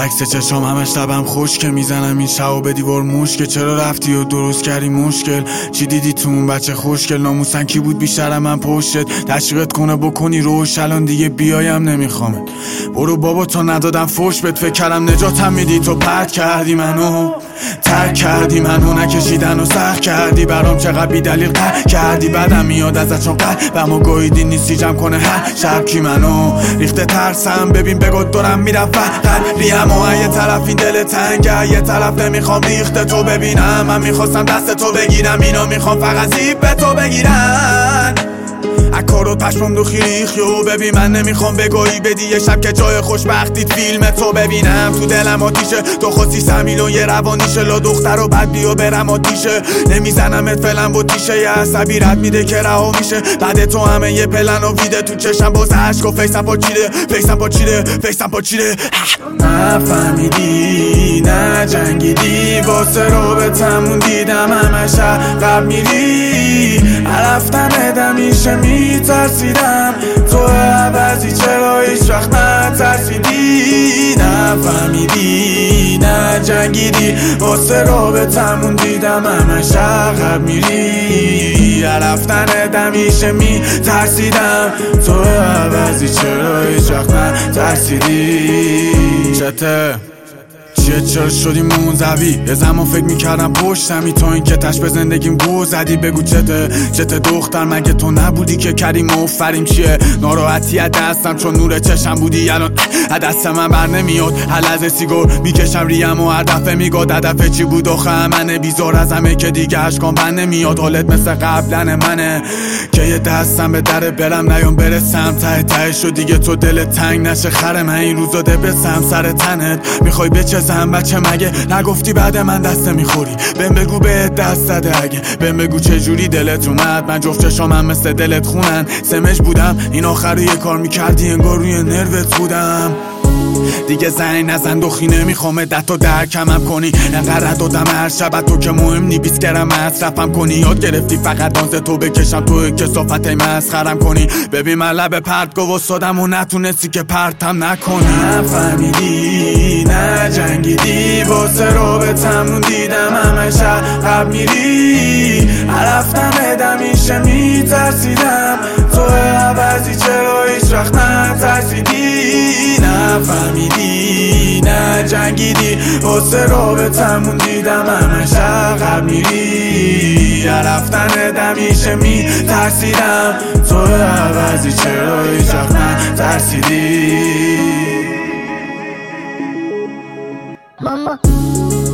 عکس چشام همش لبم خوش که میزنم این شب به دیوار موش که چرا رفتی و درست کردی مشکل چی دیدی تو اون بچه خوشگل ناموسن کی بود بیشتر من پشتت تشویقت کنه بکنی روش الان دیگه بیایم نمیخوامت برو بابا تا ندادم فوش بهت فکر کردم نجاتم میدی تو پرت کردی منو ترک کردی منو نکشیدن و سخت کردی برام چقدر بی دلیل قهر کردی بعدم میاد ازت چون قلبمو گویدی نیستی جمع کنه هر شب کی منو ریخته ترسم ببین بگو دارم میرم فقط ریم و یه طرف این دل تنگه یه طرف نمیخوام ریخته تو ببینم من میخواستم دست تو بگیرم اینا میخوام فقط زیب تو بگیرن اکارو پشمم دو خیریخیو ببین من نمیخوام بگویی بدی یه شب که جای خوشبختیت فیلم تو ببینم تو دلم آتیشه تو خواستی سمیلون یه روانیشه لا دختر و بعد بیو برم آتیشه نمیزنمت فعلا با تیشه یه عصبی رد میده که رها میشه بعد تو همه یه پلن و ویده تو چشم باز عشق و فیسم پاچیده نفهمیدی نه جنگیدی واسه رابطمون دیدم همش عقب میری رفتن ادمیشه میترسیدم تو عوضی چرا هیچ وقت نترسیدی نفهمیدی نه جنگیدی واسه رابطمون دیدم همش عقب میری رفتن ادمیشه میترسیدم تو عوضی چرا هیچ وقت نترسیدی چته چرا شدی منزوی یه زمان فکر میکردم پشتمی تو این که تش به زندگیم گو زدی بگو چته دختر مگه تو نبودی که کریم مفریم چیه ناراحتی از دستم چون نور چشم بودی الان دست من بر نمیاد هر لحظه سیگار میکشم ریم و هر دفعه میگاد هدف چی بود آخه منه بیزار از همه که دیگه اشکام بند نمیاد حالت مثل قبلن منه که یه دستم به در برم نیام برسم ته شد دیگه تو دل تنگ نشه خر من این روزا دبسم سر تنت میخوای بچزم بچه مگه نگفتی بعد من دست میخوری بهم بگو به دست زده اگه بهم بگو چجوری دلت اومد من جفت چشامم مثل دلت خونن سمج بودم این آخر یه کار میکردی انگار روی نروت بودم دیگه زنگ نزن دخی نمیخوام دتو درکمم کنی انقدر دادم هر شب تو که مهم نی 20 گرم مصرفم کنی یاد گرفتی فقط دانز تو بکشم تو کسافت مسخرم کنی ببین من لب پرت گو وستادم و نتونستی که پرتم نکنی نفهمیدی نه جنگیدی واسه رابطمون دیدم همش عقب میری رفتن ادمیشه میترسیدم تو عوضی چرا هیچ وقت نترسیدی نفهمیدی نه جنگیدی واسه رابطمون دیدم همش عقب میری رفتن ادمیشه میترسیدم تو عوضی چرا هیچ وقت نترسیدی ماما